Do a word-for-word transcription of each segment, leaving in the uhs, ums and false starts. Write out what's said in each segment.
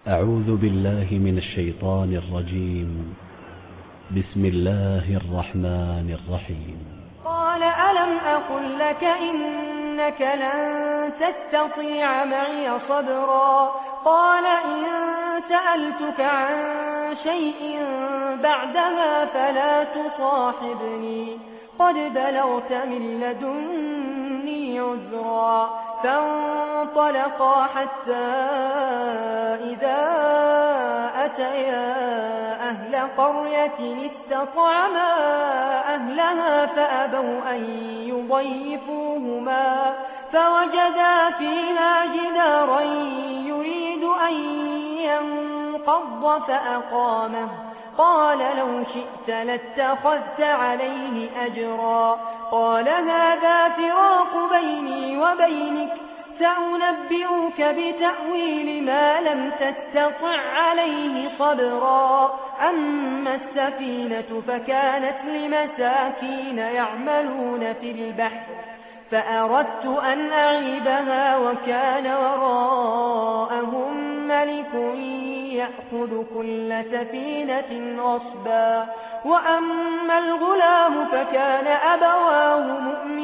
أعوذ بالله من الشيطان الرجيم. بسم الله الرحمن الرحيم. قال ألم أقل لك إنك لن تستطيع معي صبرا قال إن سألتك عن شيء بعدها فلا تصاحبني قد بلغت من لدني عذرا فانطلقا حتى إذا أتيا أهل قرية استطعما أهلها فأبوا أن يضيفوهما فوجدا فيها جدارا يريد أن ينقض فأقامه قال لو شئت لاتخذت عليه أجرا قال هذا فراق بيني وبينك سأنبئك بتأويل ما لم تستطع عليه صبرا أما السفينة فكانت لمساكين يعملون في البحر فأردت أن أعيبها وكان وراءهم ملك يأخذ كل سفينة غصبا وأما الغلام فكان أبواه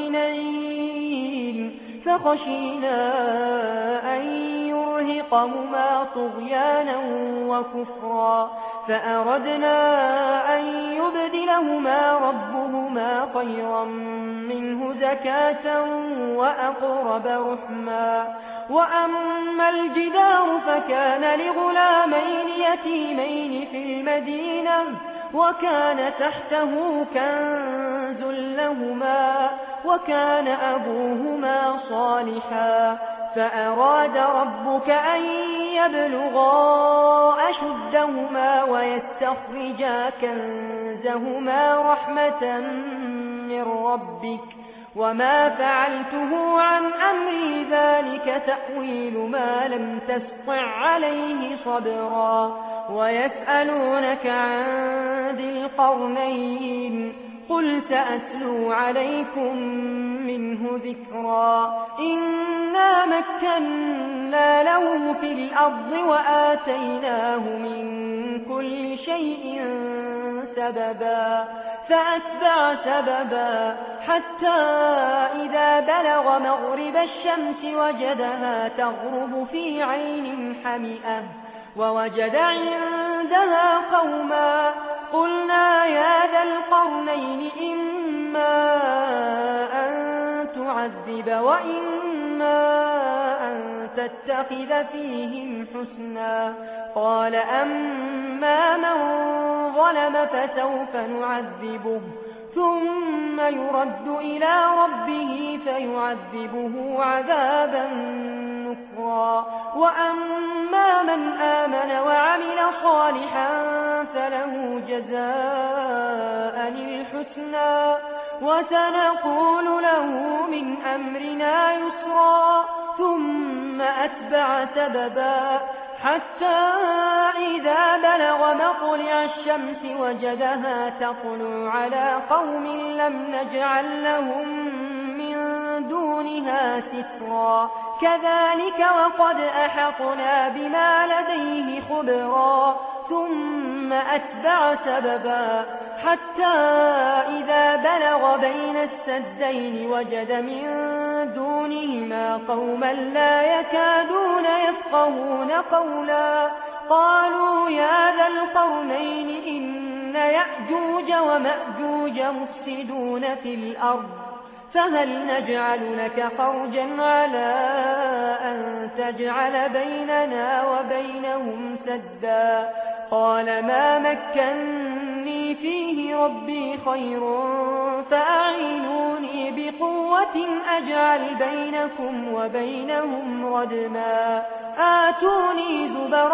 مؤمنين فخشينا أن يرهقهما طغيانا وكفرا فأردنا أن يبدلهما ربهما خيرا منه زكاة وأقرب رحما وأما الجدار فكان لغلامين يتيمين في المدينة وكان تحته كنز لهما وكان أبوهما صالحا فأراد ربك أن يبلغا أشدهما ويستخرجا كنزهما رحمة من ربك وما فعلته عن أمري ذلك تأويل ما لم تسطع عليه صبرا ويسألونك عن ذي القرنين قل سأتلو عليكم منه ذكرا إنا مكنا له في الأرض وآتيناه من كل شيء سببا فأتبع سببا حتى إذا بلغ مغرب الشمس وجدها تغرب في عين حمئة ووجد عندها قوما قلنا يا ذا القرنين إما أن تعذب وإما أن تتخذ فيهم حسنا قال أما من ظلم فسوف نعذبه ثم يرد إلى ربه فيعذبه عذابا نكرا وأما من آمن وعمل صالحا فله جزاء الحسنى وسنقول له من أمرنا يسرا ثم أتبع سببا حتى إذا بلغ مطلع الشمس وجدها تطلع على قوم لم نجعل لهم من دونها سترا كذلك وقد أحطنا بما لديه خبرا ثم أتبع سببا حتى إذا بلغ بين السدين وجد من دونهما قوما لا يكادون يفقهون قولا قالوا يا ذا القرنين إن يأجوج ومأجوج مفسدون في الأرض فهل نجعل لك خرجا على أن تجعل بيننا وبينهم سدا قال ما مكنني فيه ربي خير فأعينوني بقوة أجعل بينكم وبينهم ردما آتوني زبر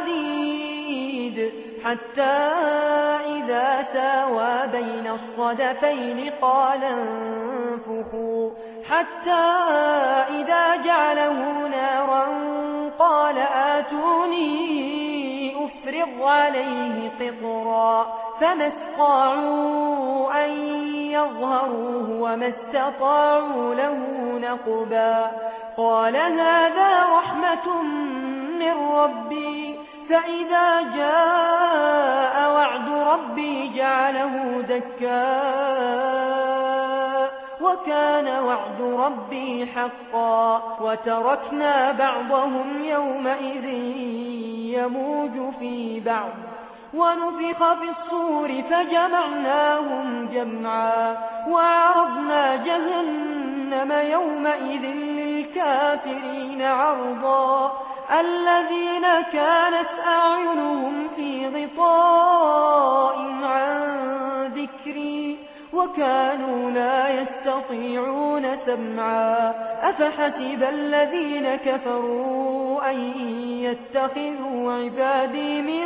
الحديد حتى إذا ساوى بين الصدفين قال انفخوا حتى إذا جعله نارا قال آتوني أفرغ عليه قطرا فما استطاعوا أن يظهروه وما استطاعوا له نقبا قال هذا رحمة من من ربي فإذا جاء وعد ربي جعله دكاء وكان وعد ربي حقا وتركنا بعضهم يومئذ يموج في بعض ونفخ في الصور فجمعناهم جمعا وعرضنا جهنم يومئذ للكافرين عرضا الذين كانت أعينهم في غطاء عن ذكري وكانوا لا يستطيعون سمعا أفحسب الذين كفروا أن يتخذوا عبادي من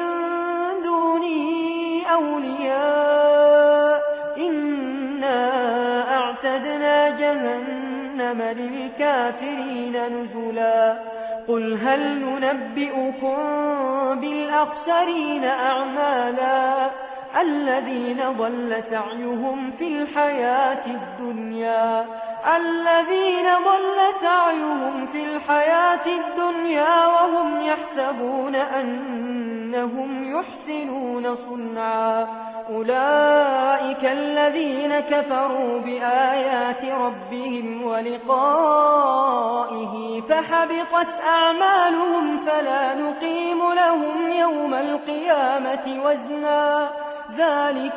دوني أولياء إنا أعتدنا جهنم للكافرين نزلا قل هل ننبئكم بالأخسرين أعمالا الذين ضل سعيهم في الحياة الدنيا الذين ضل سعيهم في الحياة الدنيا وهم يحسبون أنهم يحسنون صنعا أولئك الذين كفروا بآيات ربهم ولقائه فحبطت أعمالهم فلا نقيم لهم يوم القيامة وزنا ذلك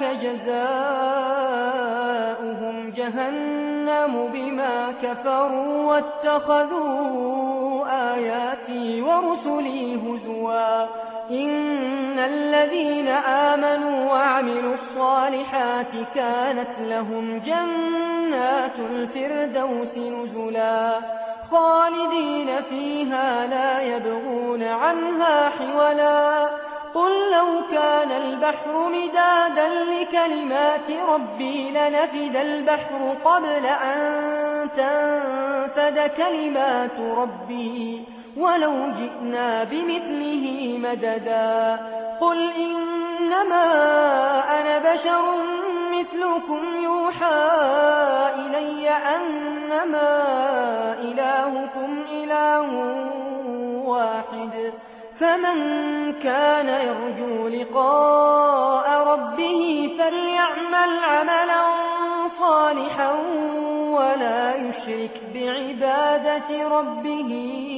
جزاؤهم جهنم بما كفروا واتخذوا آياتي ورسلي هزوا إن الذين آمنوا وعملوا الصالحات كانت لهم جنات الفردوس نزلا خالدين فيها لا يبغون عنها حولا قل لو كان البحر مدادا لكلمات ربي لنفد البحر قبل أن تنفد كلمات ربي ولو جئنا بمثله مددا قل إنما أنا بشر مثلكم يوحى إلي أنما إلهكم إله واحد فمن كان يرجو لقاء ربه فليعمل عملا صالحا ولا يشرك بعبادة ربه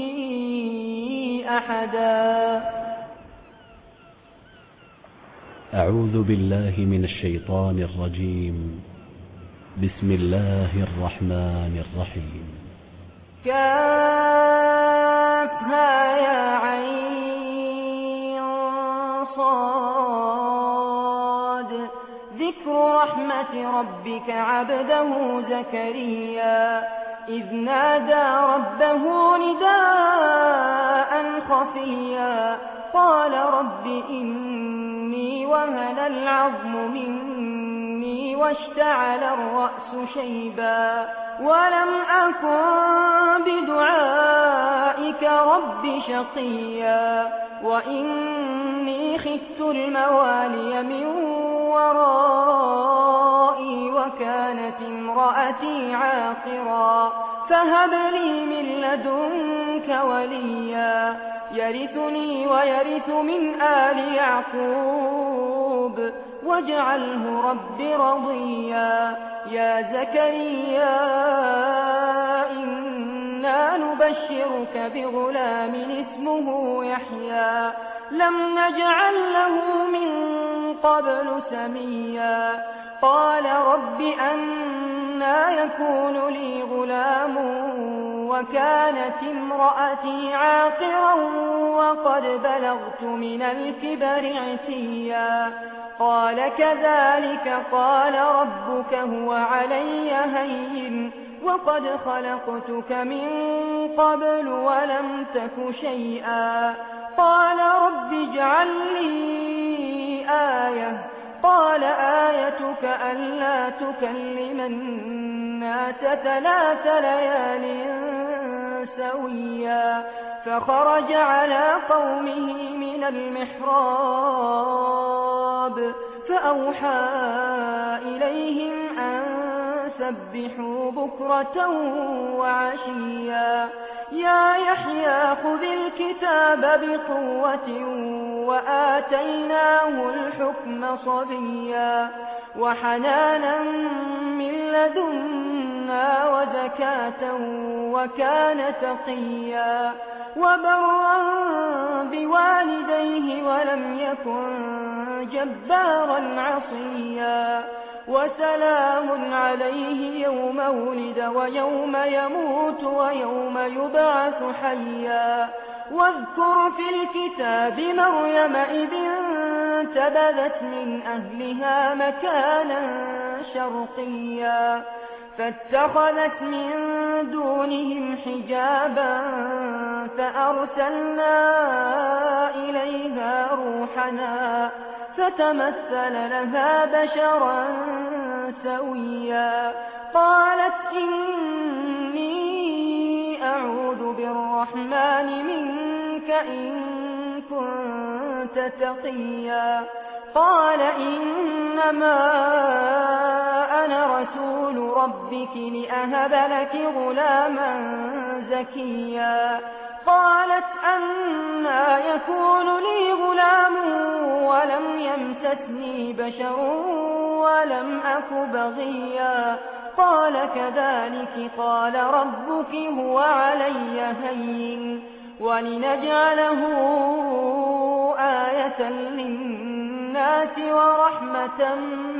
أحدا. أعوذ بالله من الشيطان الرجيم. بسم الله الرحمن الرحيم. كافها يا عين صاد ذكر رحمة ربك عبده زكريا إذ نادى ربه نداء خفيا قال رب إني وهن العظم مني واشتعل الرأس شيبا ولم أكن بدعائك رب شقيا وإني خفت الموالي من ورائي وكانت امرأتي عاقرا فهب لي من لدنك وليا يرثني ويرث من آل يعقوب واجعله رب رضيا يا زكريا إنا نبشرك بغلام اسمه يحيى لم نجعل له من قبل سميا قال رب أنى يكون لي غلام وكانت امرأتي عاقرا وقد بلغت من الكبر عتيا قال كذلك قال ربك هو علي هين وقد خلقتك من قبل ولم تك شيئا قال رب اجعل لي آية قال آيتك ألا تكلم الناس ثلاث ليال سويا فخرج على قومه من المحراب فأوحى إليهم أن سبحوا بكرة وعشيا يا يحيى خذ الكتاب بقوة وآتيناه الحكم صبيا وحنانا من لدنا وزكاة وكان تقيا وبرا بوالديه ولم يكن جبارا عصيا وسلام عليه يوم ولد ويوم يموت ويوم يبعث حيا واذكر في الكتاب مريم إذ انتبذت من أهلها مكانا شرقيا فاتخذت من دونهم حجابا فأرسلنا إليها روحنا فتمثل لها بشرا سويا قالت إني أعوذ بالرحمن منك إن كنت تقيا قال إنما أنا رسول ربك لأهب لك غلاما زكيا قالت أنى يكون لي غلام ولم يمسسني بشر ولم أك بغيا قال كذلك قال ربك هو علي هين ولنجعله آية للناس ورحمة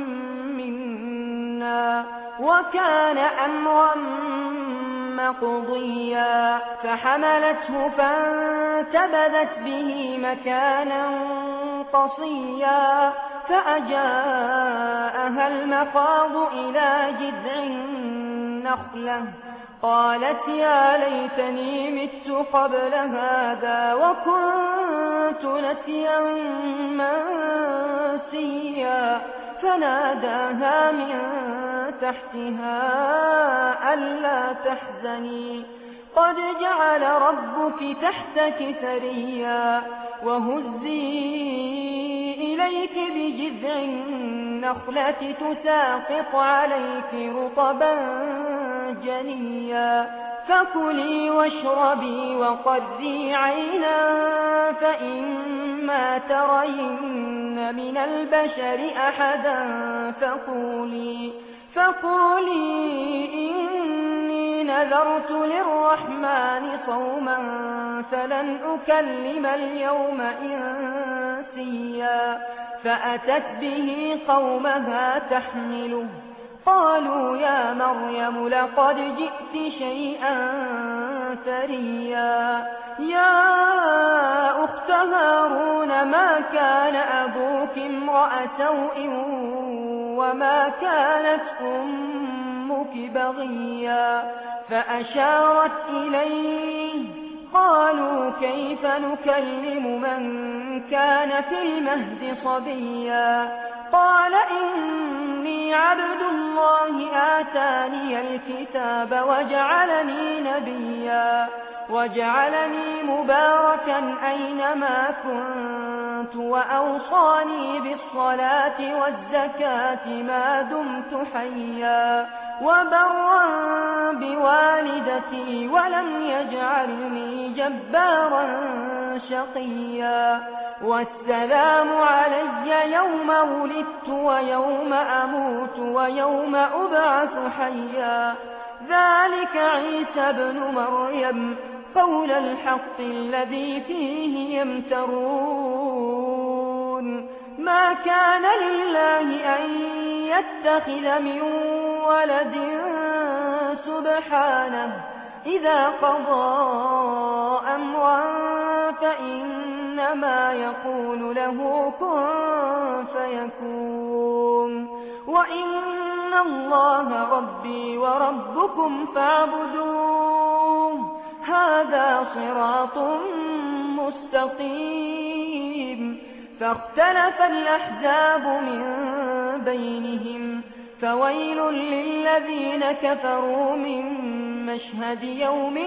منا وكان أمرا مقضيا فحملته فانتبذت به مكانا قصيا فأجاءها المخاض إلى جذع النخلة قالت يا ليتني مت قبل هذا وكنت نسيا منسيا فناداها من تحتها ألا تحزني قد جعل ربك تحتك سريا وهزي إليك بجذع النخلة تساقط عليك رطبا جنيا فكلي واشربي وقري عينا فإما ترين من البشر أحدا فقولي فقولي إني نذرت للرحمن صوما فلن أكلم اليوم إنسيا فأتت به قومها تحمله قالوا يا مريم لقد جئت شيئا فريا يا أخت هارون ما كان أبوك امرأ سوء وما كانت أمك بغيا فأشارت إليه قالوا كيف نكلم من كان في المهد صبيا قال إني عبد الله آتاني الكتاب وجعلني نبيا وجعلني مباركا أينما كنت وأوصاني بالصلاة والزكاة ما دمت حيا وبرا بوالدتي ولم يجعلني جبارا شقيا والسلام علي يوم ولدت ويوم أموت ويوم أبعث حيا ذلك عيسى ابن مريم قول الحق الذي فيه يمترون ما كان لله أن يتخذ من ولد سبحانه إذا قضى أمرا فإنما يقول له كن فيكون وإن الله ربي وربكم فاعبدوه هذا صراط مستقيم فاختلف الأحزاب من بينهم فويل للذين كفروا من مشهد يوم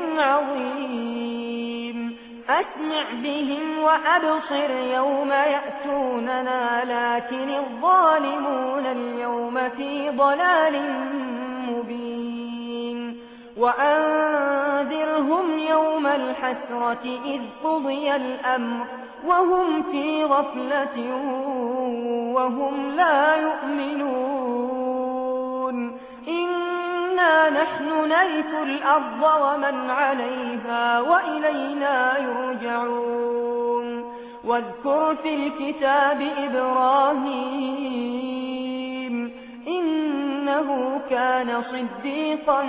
عظيم أسمع بهم وأبصر يوم يأتوننا لكن الظالمون اليوم في ضلال مبين وأن وأنذرهم يوم الحسرة إذ قضي الأمر وهم في غفلة وهم لا يؤمنون إنا نحن نرث الأرض ومن عليها وإلينا يرجعون واذكر في الكتاب إبراهيم إنه كان صديقا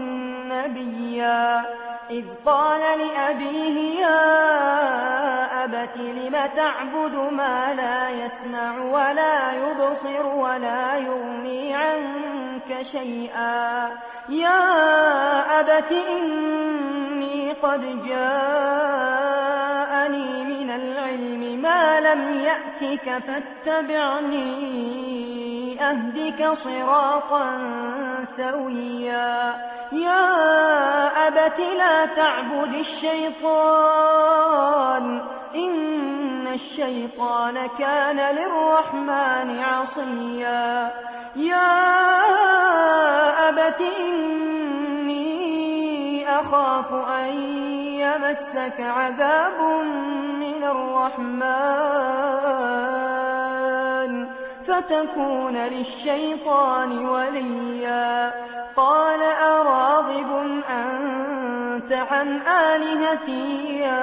نبيا إذ قال لأبيه يا أبت لم تعبد ما لا يسمع ولا يبصر ولا يغني عنك شيئا يا أبت إني قد جاءني من العلم ما لم يأتك فاتبعني أهدك صراطا سويا يا أبت لا تعبد الشيطان إن الشيطان كان للرحمن عصيا يا أبت إني أخاف أن يمسك عذاب من الرحمن فتكون للشيطان وليا قال أراغب أنت عن آلهتي يا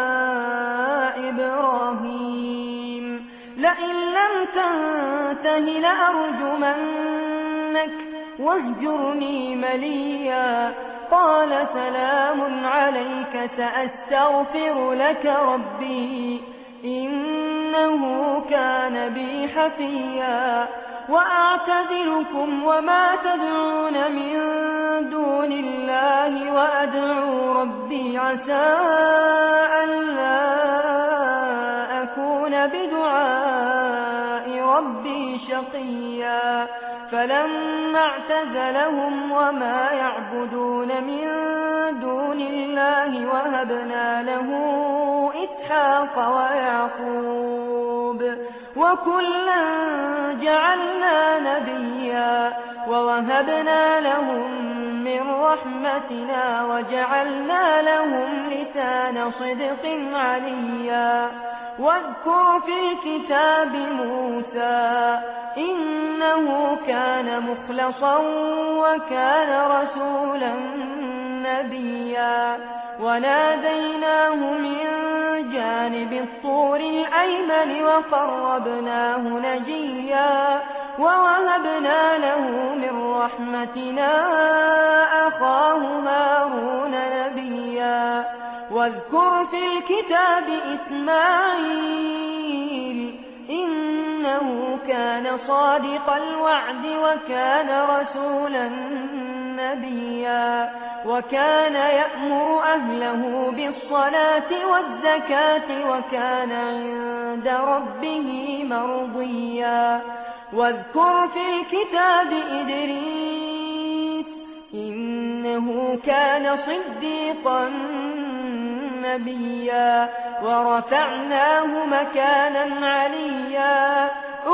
إبراهيم لئن لم تنته لأرجمنك واهجرني مليا قال سلام عليك سأستغفر لك ربي إنه كان بي حفيا وأعتذركم وما تدعون من دون الله وأدعو ربي عسى ألا أكون بدعاء ربي شقيا فلما اعتزلهم وما يعبدون من دون الله وهبنا له إسحاق ويعقوب وكلا جعلنا نبيا ووهبنا لهم من رحمتنا وجعلنا لهم لسان صدق عليا واذكر في الكتاب موسى إنه كان مخلصا وكان رسولا نبيا وناديناه من جانب الطور الأيمن وقربناه نجيا ووهبنا له من رحمتنا أخاه هارون نبيا واذكر في الكتاب إسماعيل إنه كان صادق الوعد وكان رسولا نبيا وكان يأمر أهله بالصلاة والزكاة وكان عند ربه مرضيا واذكر في الكتاب إدريس إنه كان صديقا نبيا ورفعناه مكانا عليا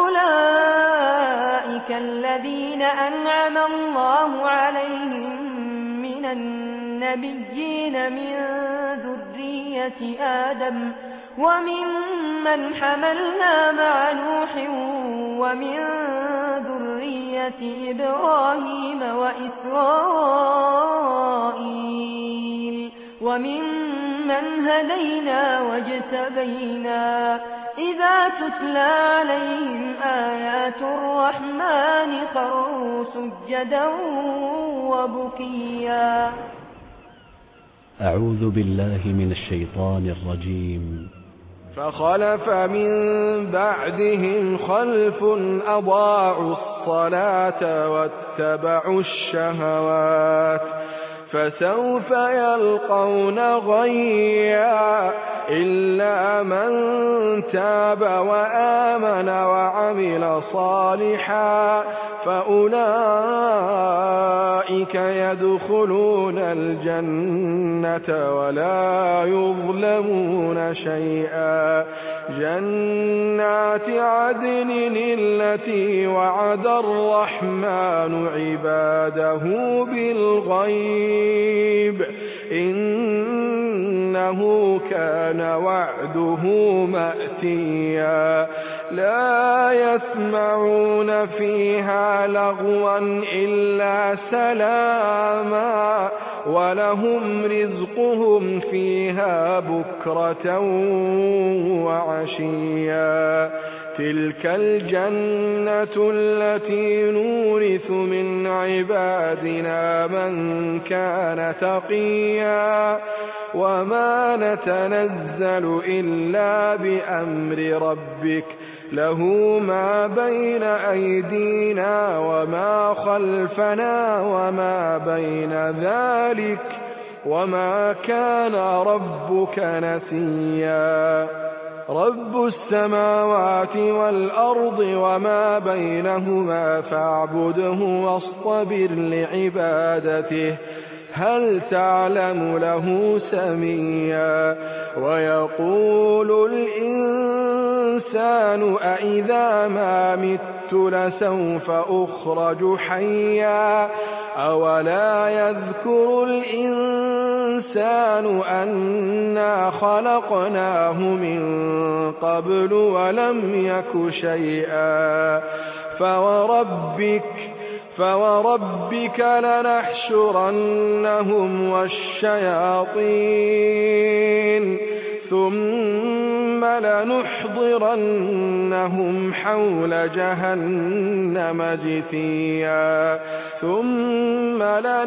أولئك الذين أنعم الله عليهم من النبيين من ذرية آدم وممن حملنا مع نوح ومن ذرية إبراهيم وإسرائيل وممن هدينا واجتبينا إذا تتلى عليهم آيات الرحمن خروا سجدا وبكيا. أعوذ بالله من الشيطان الرجيم. فخلف من بعدهم خلف أضاعوا الصلاة واتبعوا الشهوات فسوف يلقون غيا إلا من تاب وآمن وعمل صالحا فأولئك يدخلون الجنة ولا يظلمون شيئا جنات عدن التي وعد الرحمن عباده بالغيب إنه كان وعده مأتيا لا يسمعون فيها لغوا إلا سلاما ولهم رزقهم فيها بكرة وعشيا تلك الجنة التي نورث من عبادنا من كان تقيا وما نتنزل إلا بأمر ربك له ما بين أيدينا وما خلفنا وما بين ذلك وما كان ربك نسيا رب السماوات والأرض وما بينهما فاعبده واصطبر لعبادته هل تعلم له سميا ويقول الإنسان أإذا ما مت لسوف أخرج حيا أولا يذكر الإنسان أنا خلقناه من قبل ولم يك شيئا فوربك فوربك لنحشرنهم والشياطين ثم لنحضرنهم حول جهنم جثيا ثم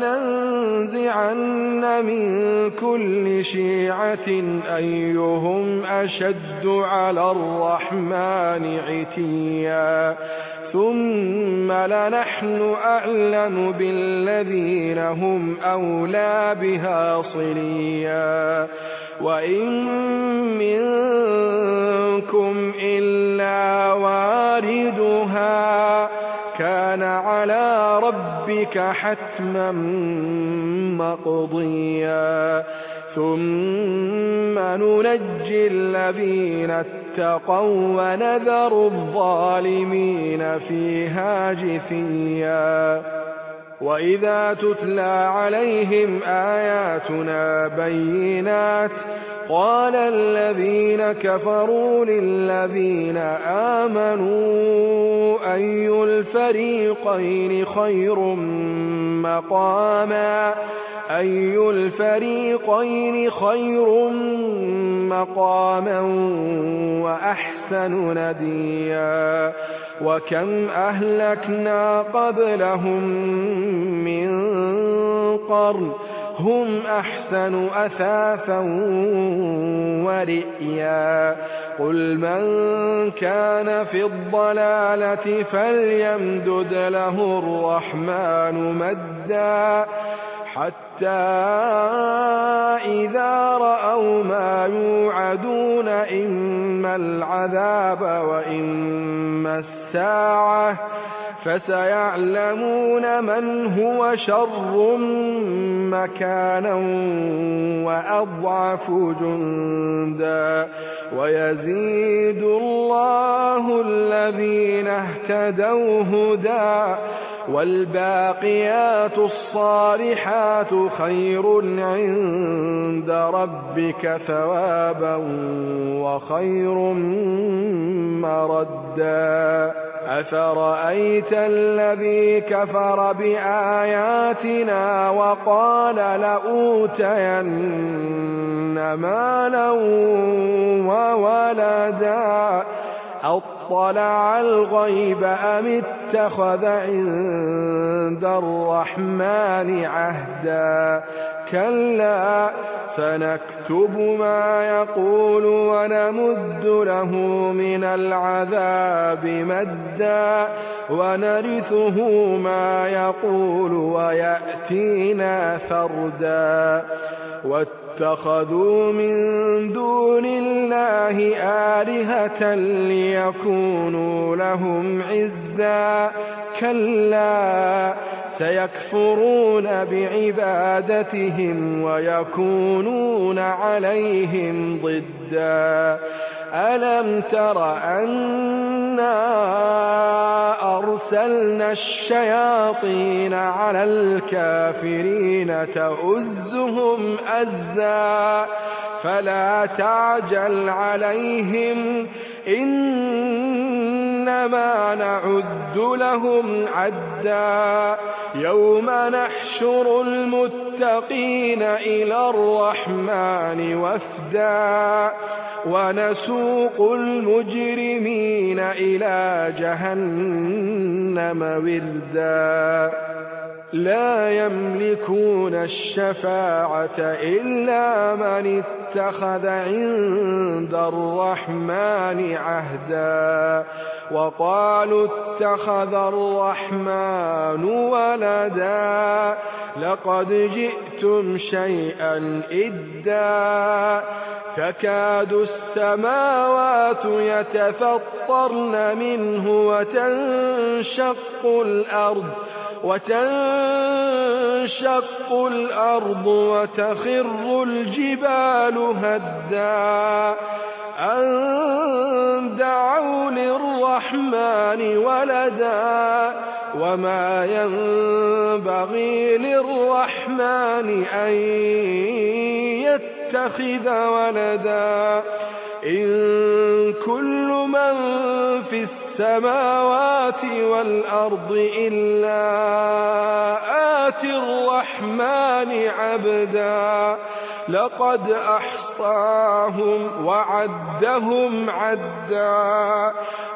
لننزعن من كل شيعة أيهم أشد على الرحمن عتيا ثم لنحن أعلم بالذين هم أولى بها صليا وإن منكم إلا واردها كان على ربك حتما مقضيا ثم ننجي الذين اتقوا ونذر الظالمين فيها جثيا وإذا تتلى عليهم آياتنا بينات قال الذين كفروا للذين آمنوا أي الفريقين خير مقاما أي الفريقين خير مقاما وأحسن نديا وكم أهلكنا قبلهم من قرن هم أحسن أثاثا ورئيا قل من كان في الضلالة فليمدد له الرحمن مدا حتى إذا رأوا ما يوعدون إما العذاب وإما الساعة فسيعلمون من هو شر مكانا وأضعف جندا ويزيد الله الذين اهتدوا هدى والباقيات الصالحات خير عند ربك ثوابا وخير مردا أفرأيت الذي كفر بآياتنا وقال لأوتين مالا وولدا أطلع الغيب أم اتخذ عند الرحمن عهدا كلا سنكتب ما يقول ونمد له من العذاب مدا ونرثه ما يقول ويأتينا فردا واتخذوا من دون الله آلهة ليكونوا لهم عزا كلا سيكفرون بعبادتهم ويكونون عليهم ضدا ألم تر أنا أرسلنا وأرسلنا الشياطين على الكافرين تؤزهم أزا فلا تعجل عليهم إنما نعد لهم عدا يوم نحشر المتقين إلى الرحمن وفدا ونسوق المجرمين إلى جهنم وردا لا يملكون الشفاعة إلا من اتخذ عند الرحمن عهدا وقالوا اتخذ الرحمن ولدا لقد جئتم شيئا إدا تكاد السماوات يتفطرن منه وتنشق الأرض وتنشق الأرض وتخر الجبال هدا أن دعوا للرحمن ولدا وما ينبغي للرحمن أن يتخذ ولدا إن كل من في السماوات والأرض إلا آتي الرحمن عبدا لقد أحصاهم وعدهم عدا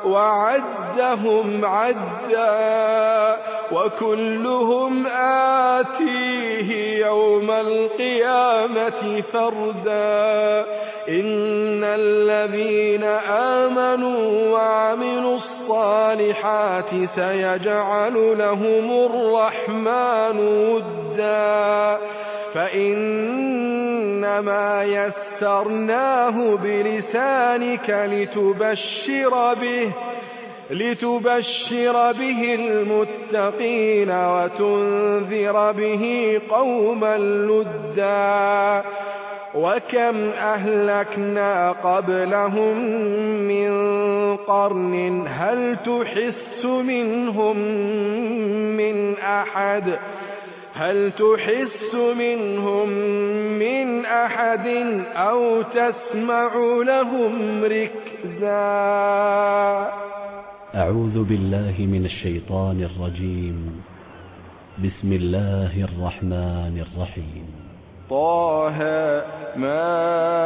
وعدهم عدا وكلهم آتيه يوم القيامة فردا إن الذين آمنوا وعملوا الصالحات سيجعل لهم الرحمن ودا فإنما يسرناه بلسانك لتبشر به لتبشر به المتقين وتنذر به قوما لدا وكم أهلكنا قبلهم من قرن هل تحس منهم من أحد هل تحس منهم من أحد أو تسمع لهم ركزا أعوذ بالله من الشيطان الرجيم بسم الله الرحمن الرحيم طه ما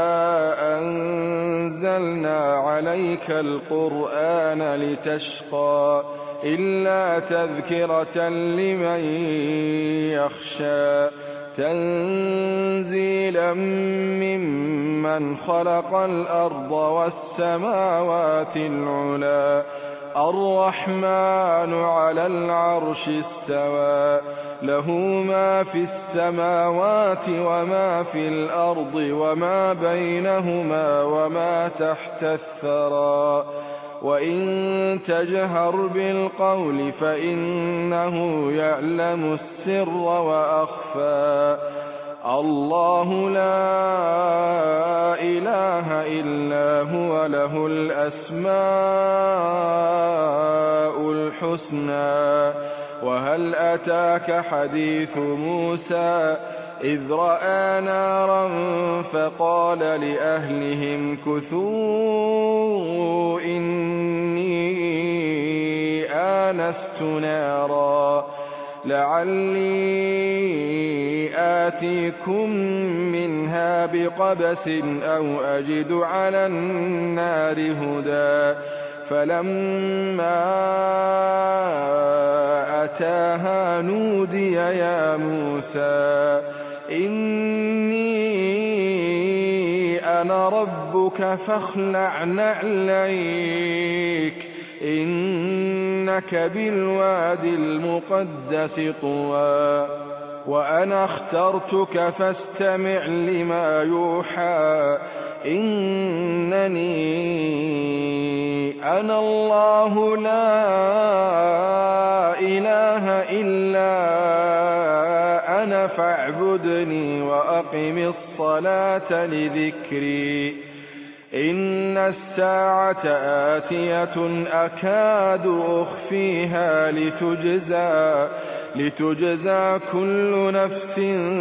أنزلنا عليك القرآن لتشقى إلا تذكرة لمن يخشى تنزيلا ممن خلق الأرض والسماوات العلى الرحمن على العرش استوى له ما في السماوات وما في الأرض وما بينهما وما تحت الثرى وإن تجهر بالقول فإنه يعلم السر وأخفى الله لا إله إلا هو له الأسماء الحسنى وهل أتاك حديث موسى إذ رأى نارا فقال لأهلهم كثوا إني آنست نارا لعلي آتيكم منها بقبس أو أجد على النار هدى فلما أتاها نودي يا موسى إني أنا ربك فاخلع نعليك إنك بالواد المقدس طوى وأنا اخترتك فاستمع لما يوحى إنني أنا الله لا إله إلا أنا فاعبدني وأقم الصلاة لذكري إن إن الساعة آتية أكاد أخفيها لتجزى لتجزى كل نفس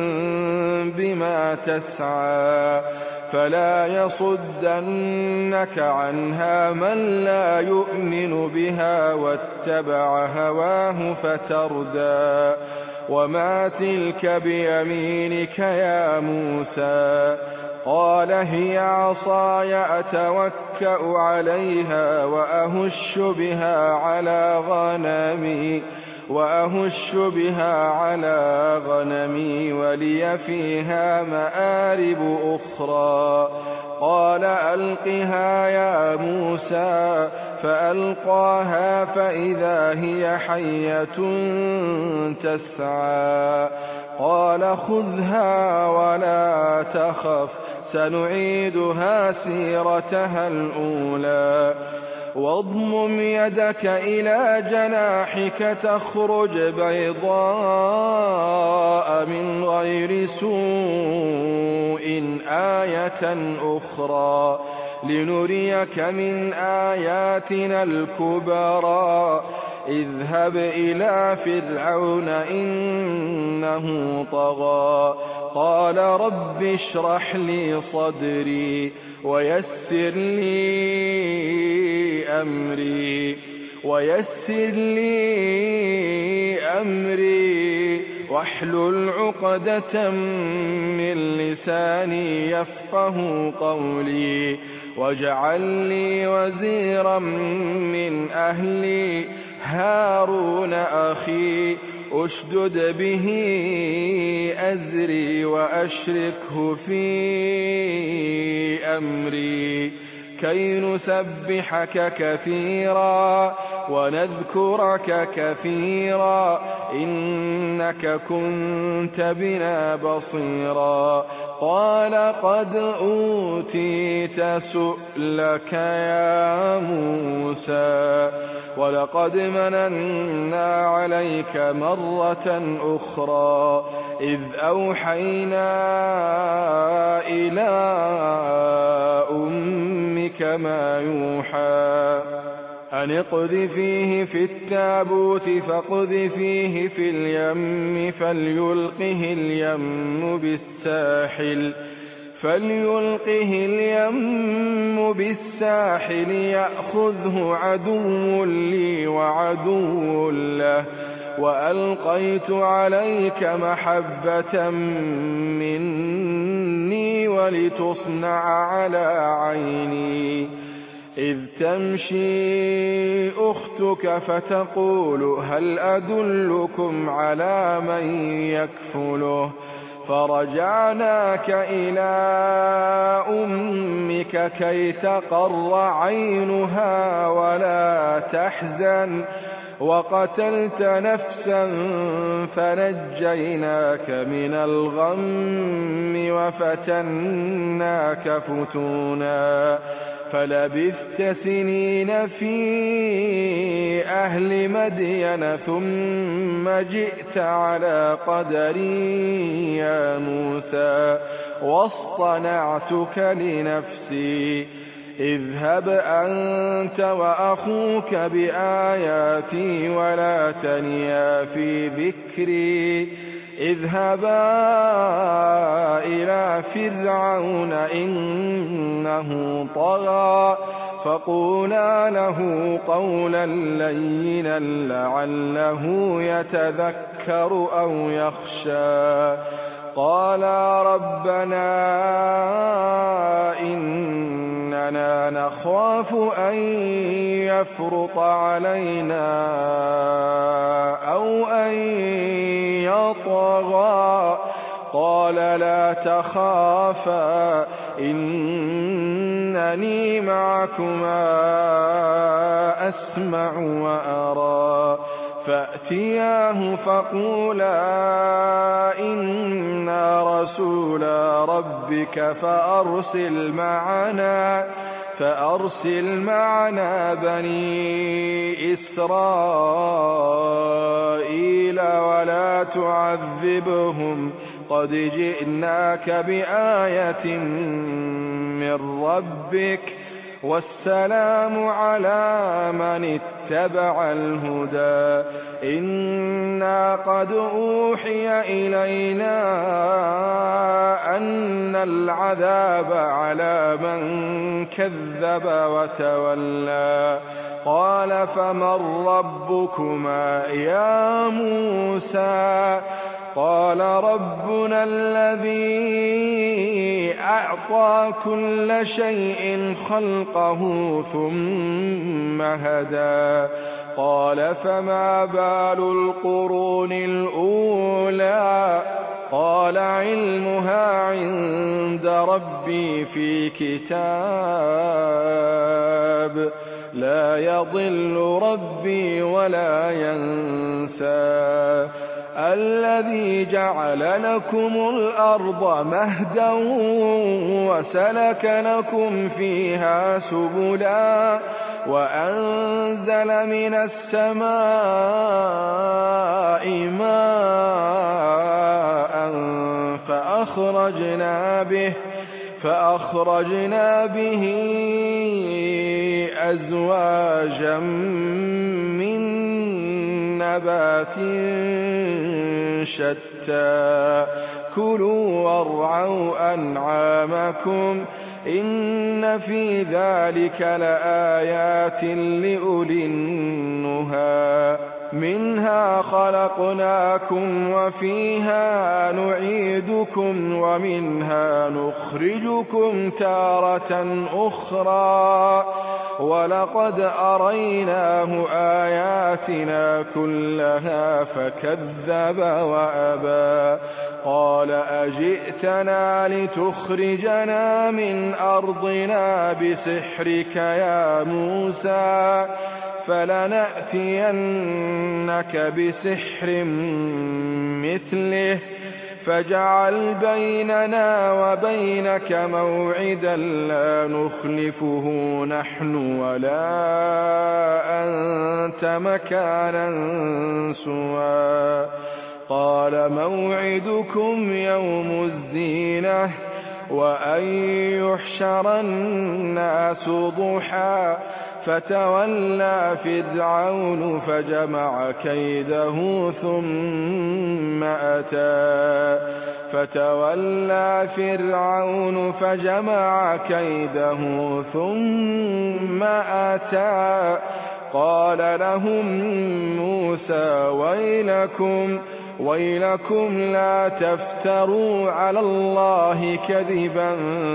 بما تسعى فلا يصدنك عنها من لا يؤمن بها واتبع هواه فتردى وما تلك بيمينك يا موسى قال هي عصاي أتوكأ عليها وأهش بها على غنمي وأهش بها على غنمي ولي فيها مآرب أخرى قال ألقها يا موسى فألقاها فإذا هي حية تسعى قال خذها ولا تخف سنعيدها سيرتها الأولى واضمم يدك إلى جناحك تخرج بيضاء من غير سوء آية أخرى لنريك من آياتنا الكبرى اذهب إلى فرعون إنه طغى قال رب اشرح لي صدري ويسر لي أمري ويسر لي أمري واحلل عقدة من لساني يفقه قولي واجعل لي وزيرا من أهلي هارون أخي أشدد به أزري وأشركه في أمري كي نسبحك كثيرا ونذكرك كثيرا إنك كنت بنا بصيرا قال قد أوتيت سؤلك يا موسى ولقد مننا عليك مرة أخرى إذ أوحينا إلى أمك ما يوحى أن اقذفيه في التابوت فاقذفيه في اليم فليلقه اليم بالساحل فليلقه اليم بالساحل يأخذه عدو لي وعدو له وألقيت عليك محبة مني ولتصنع على عيني إذ تمشي أختك فتقول هل أدلكم على من يكفله فرجعناك إلى أمك كي تقر عينها ولا تحزن وقتلت نفسا فنجيناك من الغم وفتناك فتونا فلبثت سنين في أهل مدين ثم جئت على قدري يا موسى واصطنعتك لنفسي اذهب أنت وأخوك بآياتي ولا تنيا في ذكري اذهبا إلى فرعون إنه طغى فقولا له قولا لينا لعله يتذكر أو يخشى قالا ربنا إننا نخاف أن يفرط علينا أو أن يطغى قال لا تخافا إنني معكما أسمع وأرى فأتياه فقولا إنا رسولا ربك فأرسل معنا فأرسل معنا بني إسرائيل ولا تعذبهم قد جئناك بآية من ربك والسلام على من اتبع الهدى إنا قد أوحي إلينا أن العذاب على من كذب وتولى قال فمن ربكما يا موسى قال ربنا الذي أعطى كل شيء خلقه ثم هدى قال فما بال القرون الأولى قال علمها عند ربي في كتاب لا يضل ربي ولا ينسى الذي جعل لكم الأرض مهدا وسلك لكم فيها سبلا وأنزل من السماء ماء فأخرجنا به فأخرجنا به أزواجا من نبات شتى كلوا وارعوا أنعامكم إن في ذلك لآيات لأولي النهى منها خلقناكم وفيها نعيدكم ومنها نخرجكم تارة أخرى ولقد أريناه آياتنا كلها فكذب وأبى قال أجئتنا لتخرجنا من أرضنا بسحرك يا موسى فلنأتينك بسحر مثله فاجعل بيننا وبينك موعدا لا نخلفه نحن ولا أنت مكانا سوى قال موعدكم يوم الزينة وأن يحشر الناس ضحى فتولى فرعون فجمع كيده ثم أتى فتولى فرعون فجمع كيده ثم أتى قال لهم موسى ويلكم ويلكم لا تفتروا على الله كذبا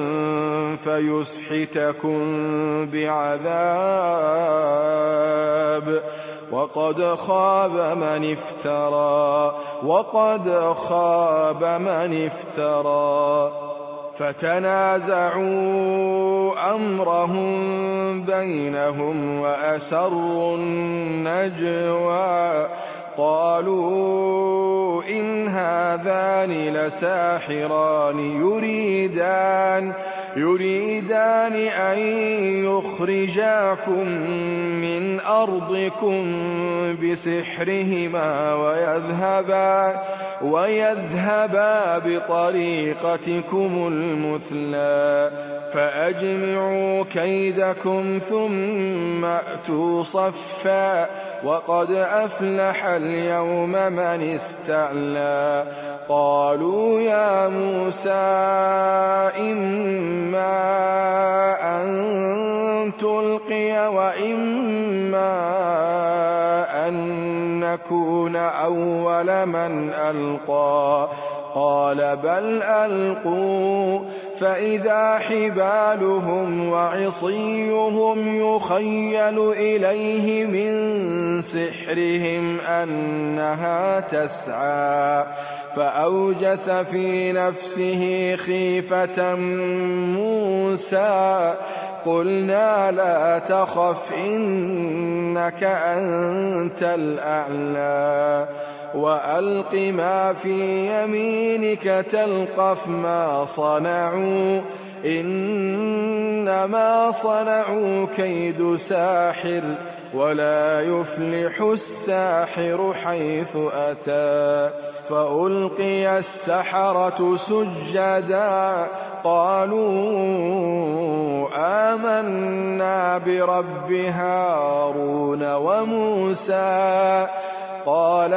فيسحتكم بعذاب وقد خاب من افترى وقد خاب من افترى فتنازعوا أمرهم بينهم وأسروا النجوى قالوا إن هذان لساحران يريدان يريدان أن يخرجاكم من أرضكم بسحرهما ويذهبا ويذهبا بطريقتكم المثلى فأجمعوا كيدكم ثم أتوا صفا وقد أفلح اليوم من استعلى قالوا يا موسى إما أن تلقي وإما أن نكون أول من ألقى قال بل ألقوا فإذا حبالهم وعصيهم يخيل إليه من سحرهم أنها تسعى فأوجس في نفسه خيفة موسى قلنا لا تخف إنك أنت الأعلى وألق ما في يمينك تلقف ما صنعوا إنما صنعوا كيد ساحر ولا يفلح الساحر حيث أتى فألقي السحرة سجدا قالوا آمنا برب هارون وموسى قال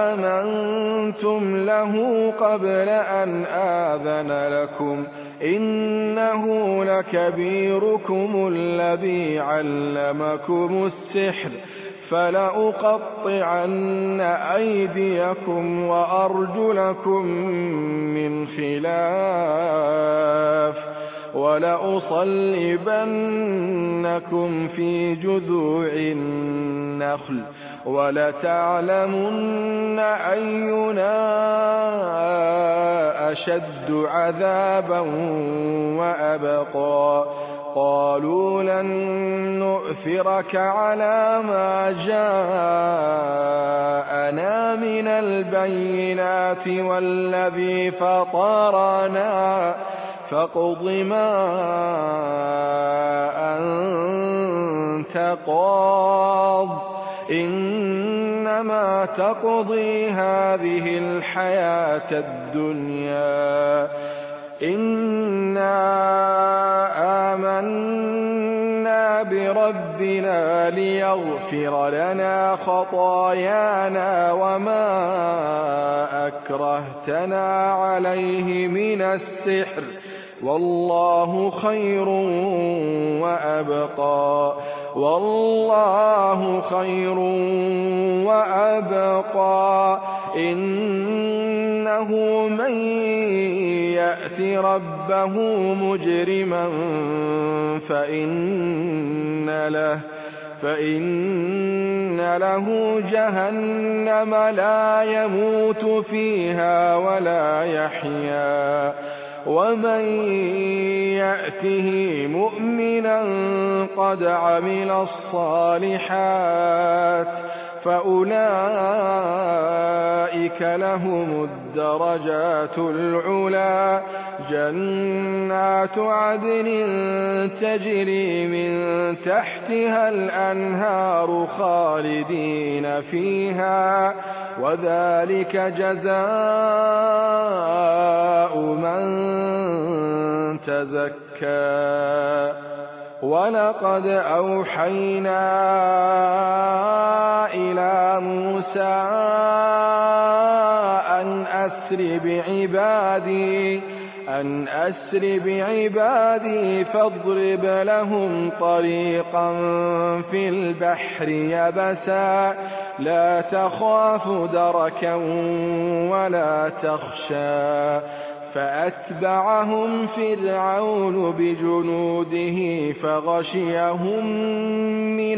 آمنتم له قبل أن آذن لكم إنه لكبيركم الذي علمكم السحر فلأقطعن أيديكم وأرجلكم من خلاف ولأصلبنكم في جذوع النخل ولتعلمن أينا أشد عذابا وأبقى قالوا لن نؤثرك على ما جاءنا من البينات والذي فطرنا فاقض ما أنت قاض إنما تقضي هذه الحياة الدنيا إنا آمنا بربنا ليغفر لنا خطايانا وما أكرهتنا عليه من السحر والله خير وأبقى والله خير وأبقى إنه من يأت ربه مجرما فإن له فإن له جهنم لا يموت فيها ولا يحيا ومن يأته مؤمنا قد عمل الصالحات فأولئك لهم الدرجات العلى جنات عدن تجري من تحتها الأنهار خالدين فيها وذلك جزاء من تزكى ولقد أوحينا إلى موسى أن أسر بعبادي أن أسر بعبادي فاضرب لهم طريقا في البحر يبسا لا تخاف دركا ولا تخشى فأتبعهم فرعون بجنوده فغشيهم من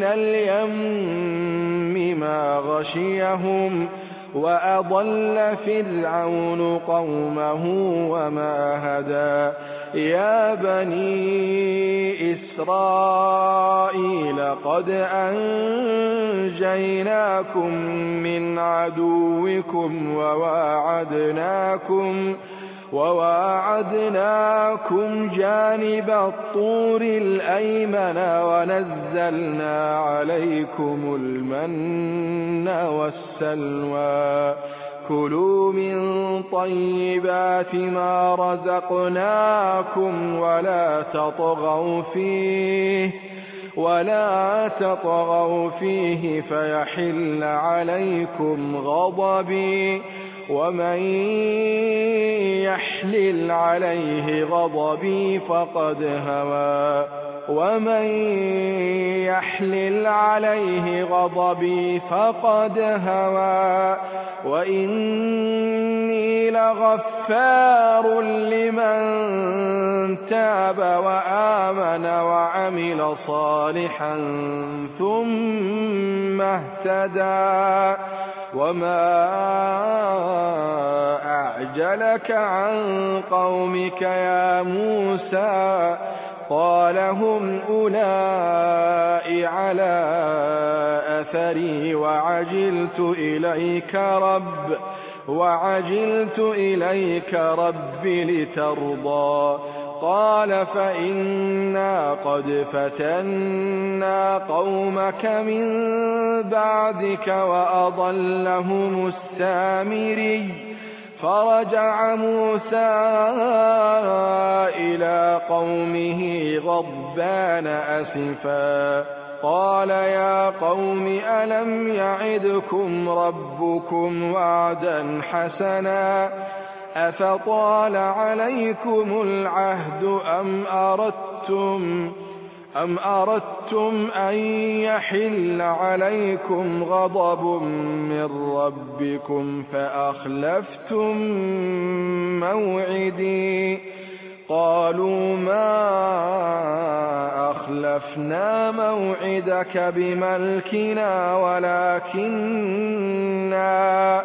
اليم ما غشيهم وأضل فرعون قومه وما هدى يا بني إسرائيل قد أنجيناكم من عدوكم وواعدناكم وواعدناكم جانب الطور الأيمن ونزلنا عليكم المن والسلوى كلوا من طيبات ما رزقناكم ولا تطغوا فيه ولا تطغوا فيه فيحل عليكم غضبي ومن يحلل عليه غضبي فقد هوى ومن يحلل عليه غضبي فقد هوى وإني لغفار لمن تاب وآمن وعمل صالحا ثم اهتدى وما أعجلك عن قومك يا موسى قال هم أولئك على أثري وعجلت إليك رب وعجلت إليك رب لترضى قال فإنا قد فتنا قومك من بعدك وأضلهم السامري فرجع موسى إلى قومه غضبان أسفا قال يا قوم ألم يعدكم ربكم وعدا حسنا أفطال عليكم العهد أم أردتم أم أردتم أن يحل عليكم غضب من ربكم فأخلفتم موعدي قالوا ما أخلفنا موعدك بملكنا ولكننا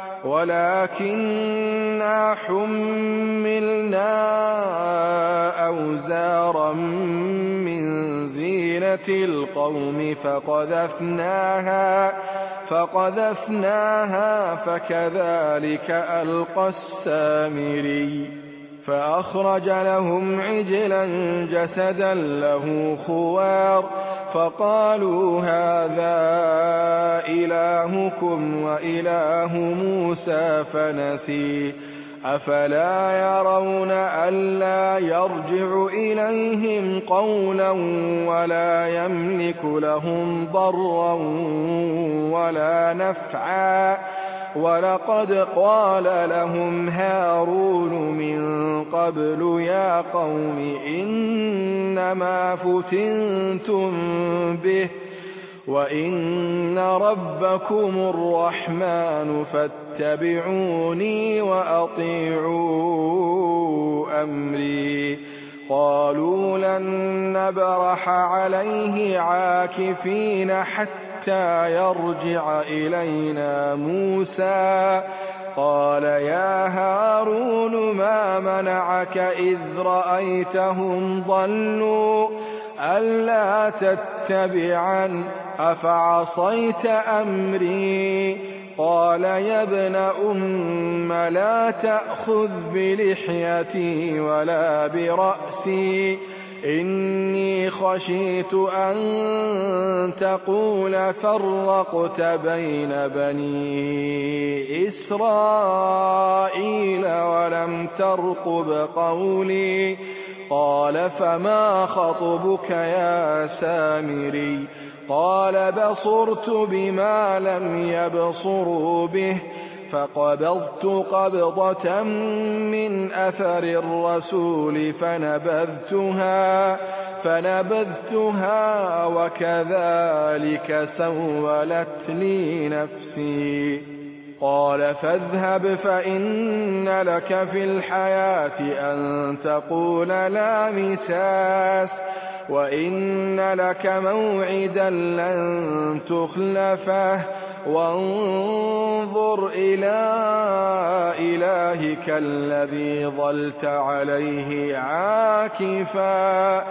ولكننا حملنا أوزارا من زينة القوم فقذفناها فقذفناها فكذلك ألقى السامري فأخرج لهم عجلا جسدا له خوار فقالوا هذا إلهكم وإله موسى فنسي أفلا يرون ألا يرجع إليهم قولا ولا يملك لهم ضرا ولا نفعا ولقد قال لهم هارون من قبل يا قوم إنما فتنتم به وإن ربكم الرحمن فاتبعوني وأطيعوا أمري قالوا لن نبرح عليه عاكفين حتى يرجع إلينا موسى قال يا هارون ما منعك إذ رأيتهم ضلوا ألا تتبعن أفعصيت أمري قال يا ابن أم لا تأخذ بلحيتي ولا برأسي إني خشيت أن تقول فرقت بين بني إسرائيل ولم ترقب قولي قال فما خطبك يا سامري قال بصرت بما لم يبصروا به فقبضت قبضة من أثر الرسول فنبذتها فنبذتها وكذلك سولت لي نفسي قال فاذهب فإن لك في الحياة أن تقول لا مساس وإن لك موعدا لن تخلفه وانظر إلى إلهك الذي ظلت عليه عاكفا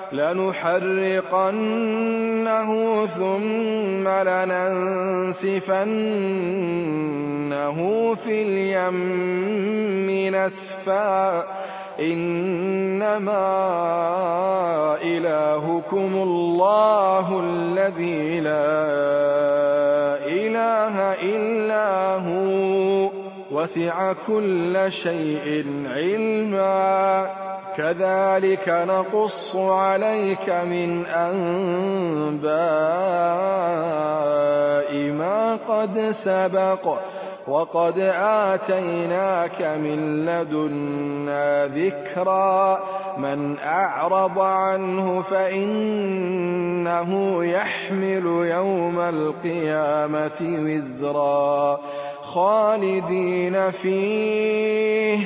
لنحرقنه ثم لننسفنه في اليم نسفا إنما إلهكم الله الذي لا إله إلا هو وسع كل شيء علما كذلك نقص عليك من أنباء ما قد سبق وقد آتيناك من لدنا ذكرا من أعرض عنه فإنه يحمل يوم القيامة وزرا خالدين فيه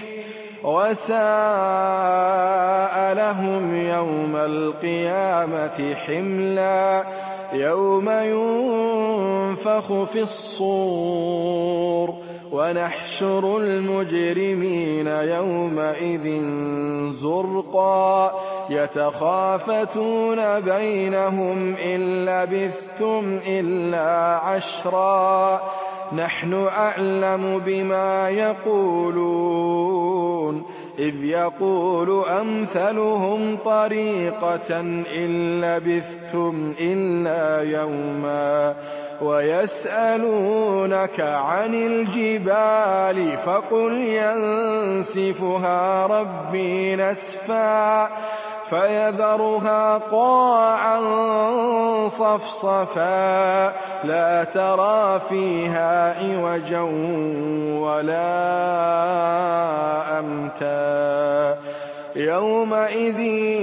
وساء لهم يوم القيامة حملا يوم ينفخ في الصور ونحشر المجرمين يومئذ زرقا يتخافتون بينهم إن لبثتم إلا عشرا نحن أعلم بما يقولون إذ يقول أمثلهم طريقة إن لبثتم إلا يوما ويسألونك عن الجبال فقل ينسفها ربي نسفا فيذرها قاعا صفصفا لا ترى فيها عوجا ولا أمتا يومئذ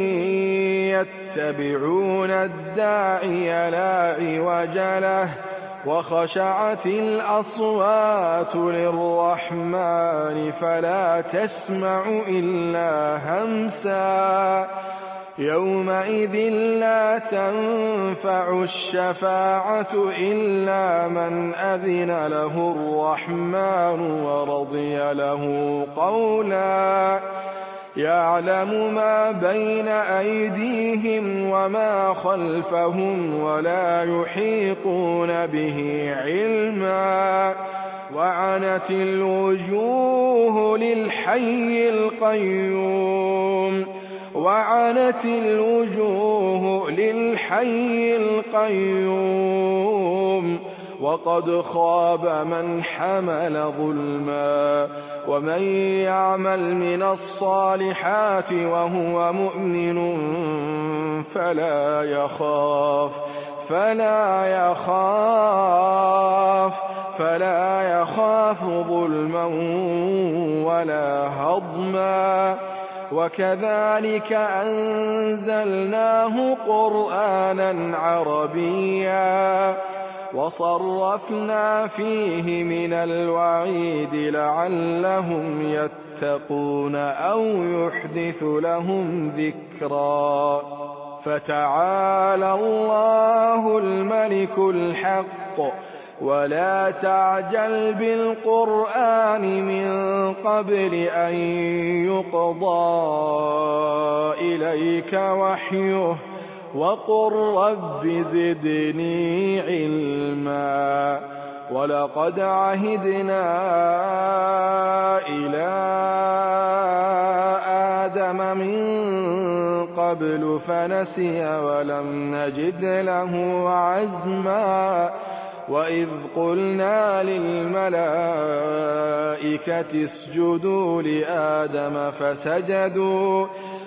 يتبعون الداعي لا عوج له وخشعت الأصوات للرحمن فلا تسمع إلا همسا يومئذ لا تنفع الشفاعة إلا من أذن له الرحمن ورضي له قولا يعلم ما بين أيديهم وما خلفهم ولا يحيطون به علما وعنت الوجوه للحي القيوم وعنت الوجوه للحي القيوم وقد خاب من حمل ظلما ومن يعمل من الصالحات وهو مؤمن فلا يخاف فلا يخاف فلا يخاف ظلما ولا هضما وكذلك أنزلناه قرآنا عربيا وصرفنا فيه من الوعيد لعلهم يتقون أو يحدث لهم ذكرا فتعالى الله الملك الحق ولا تعجل بالقرآن من قبل أن يقضى إليك وحيه وقل رب زدني علما ولقد عهدنا إلى آدم من قبل فنسي ولم نجد له عزما وإذ قلنا للملائكة اسجدوا لآدم فسجدوا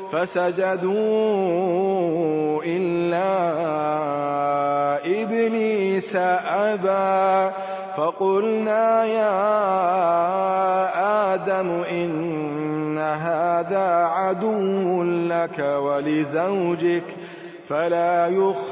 فسجدوا إلا إبليس أبى فقلنا يا آدم إن هذا عدو لك ولزوجك فلا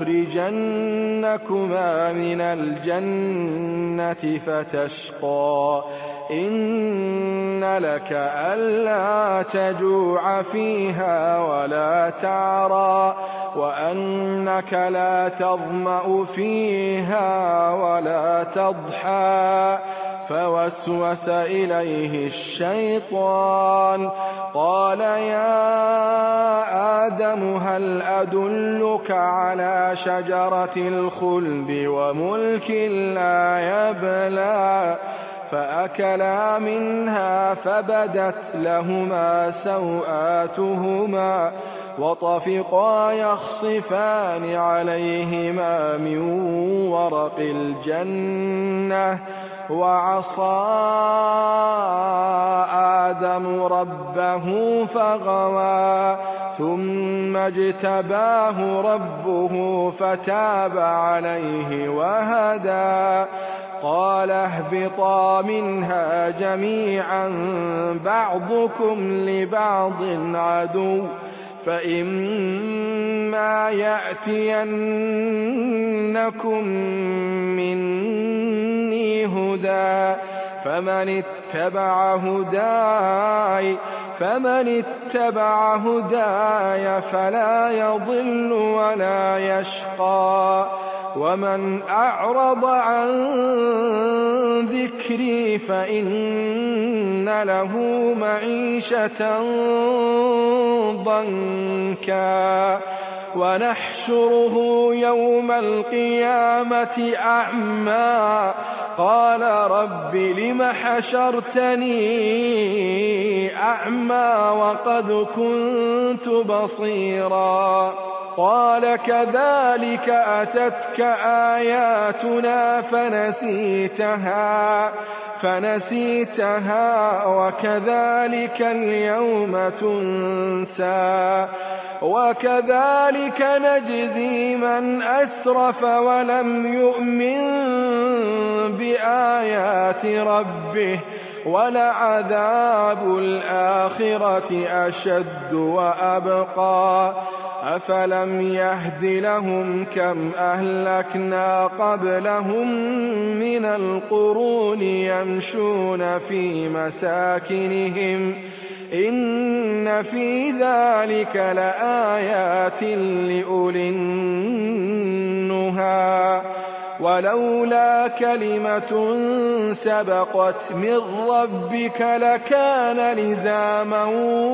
يخرجنكما من الجنة فتشقى إن لك ألا تجوع فيها ولا تعرى وأنك لا تظمأ فيها ولا تضحى فوسوس إليه الشيطان قال يا آدم هل أدلك على شجرة الخلد وملك لا يبلى فأكلا منها فبدت لهما سوآتهما وطفقا يخصفان عليهما من ورق الجنة وعصى آدم ربه فغوى ثم اجتباه ربه فتاب عليه وهدى قال اهبطا منها جميعا بعضكم لبعض عدو فإما يأتينكم مني هدى فمن اتبع هداي فمن اتبع هداي فلا يضل ولا يشقى ومن أعرض عن ذكري فإن له معيشة ضنكا ونحشره يوم القيامة أعمى قال رب لم حشرتني أعمى وقد كنت بصيرا قال كذلك أتتك آياتنا فنسيتها فنسيتها وكذلك اليوم تنسى وكذلك نجزي من أسرف ولم يؤمن بآيات ربه ولعذاب الآخرة أشد وأبقى أفلم يهد لهم كم أهلكنا قبلهم من القرون يمشون في مساكنهم إن في ذلك لآيات لأولي النهى ولولا كلمة سبقت من ربك لكان لزاما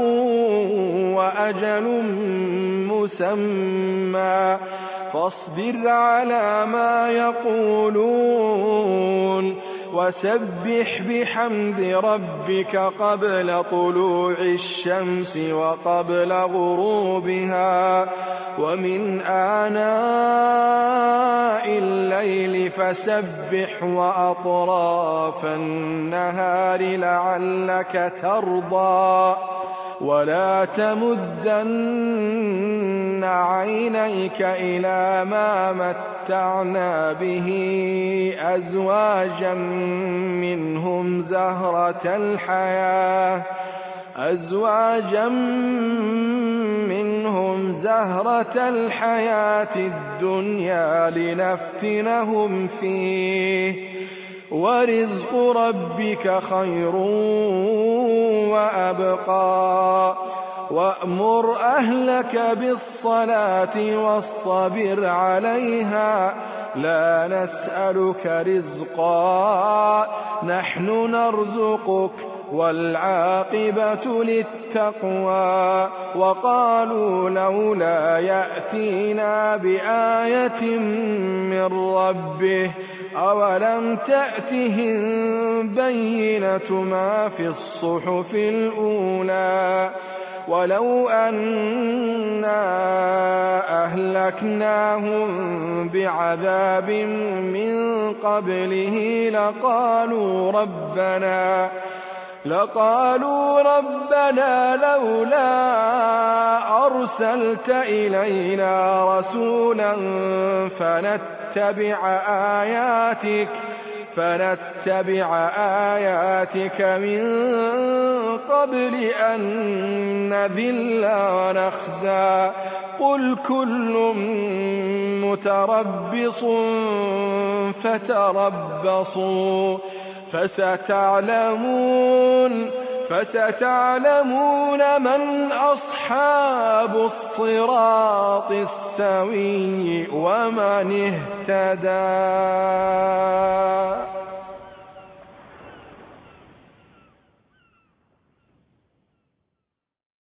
وأجل مسمى فاصبر على ما يقولون وسبح بحمد ربك قبل طلوع الشمس وقبل غروبها ومن آناء الليل فسبح وأطراف النهار لعلك ترضى ولا تمدن عينيك إلى ما متعنا به أزواجا منهم زهرة الحياة أزواجا منهم زهرة الحياة الدنيا لنفتنهم فيه ورزق ربك خير وأبقى وأمر أهلك بالصلاة واصطبر عليها لا نسألك رزقا نحن نرزقك والعاقبة للتقوى وقالوا لولا يأتينا بآية من ربه أولم تأتهم بينة ما في الصحف الأولى ولو أنا أهلكناهم بعذاب من قبله لقالوا ربنا لقالوا ربنا لولا أرسلت إلينا رسولا فنتبع آياتك فنتبع آياتك من قبل أن نذل ونخزى قل كل متربص فتربصوا فستعلمون فستعلمون من أصحاب الصراط السوي ومن اهتدى.